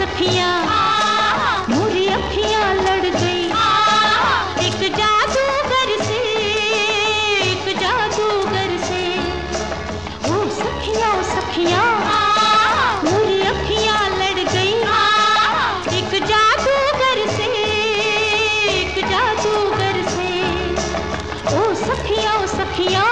सखियाँ मोरी अखियाँ लड़ गई एक जादूगर से, एक जादूगर से। ओ सखियाँ सखियाँ मोरी अखियाँ लड़ गई एक जादूगर से, एक जादूगर से। ओ सखियाँ सखियाँ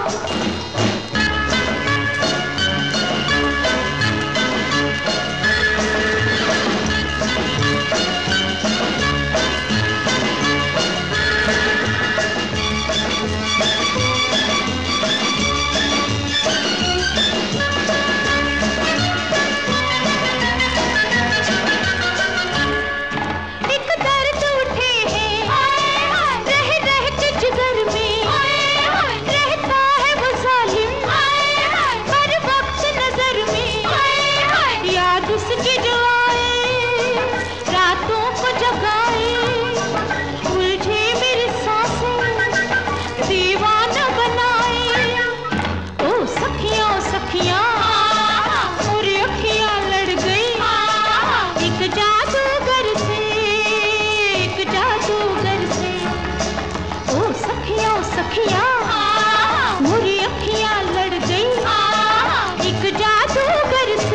उसकी जो आए रातों को जगाए, उलझे मेरी सांसें दीवाना बनाए। ओ सखियाँ सखियाँ मोरी अखियाँ लड़ गई एक जादूगर से, एक जादूगर से। ओ सखियाँ सखियाँ मोरी अखियाँ लड़ गई एक जादूगर से,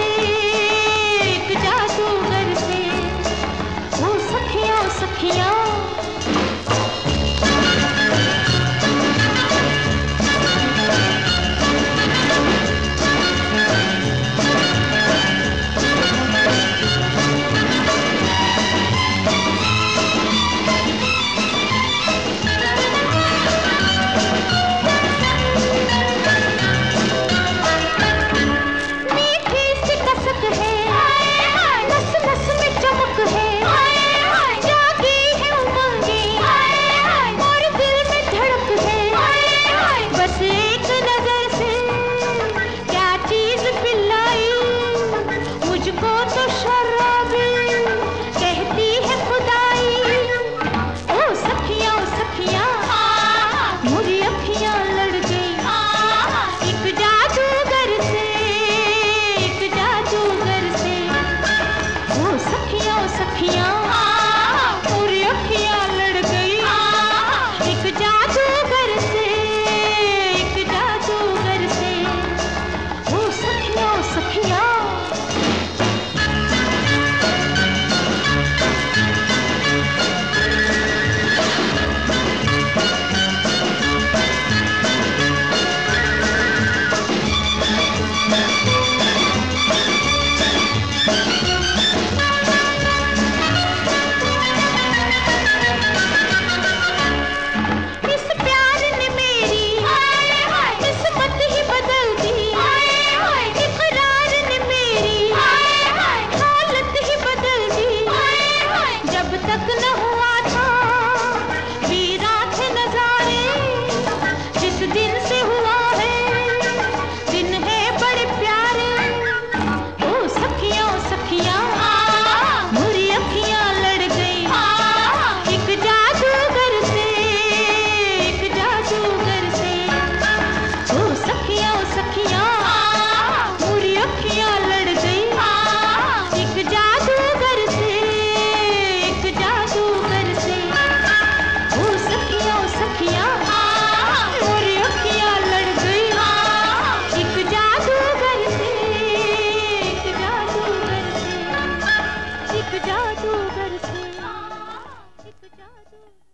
जादूगर से। ओ सखियाँ सखियाँ जादूगर से, एक जादू।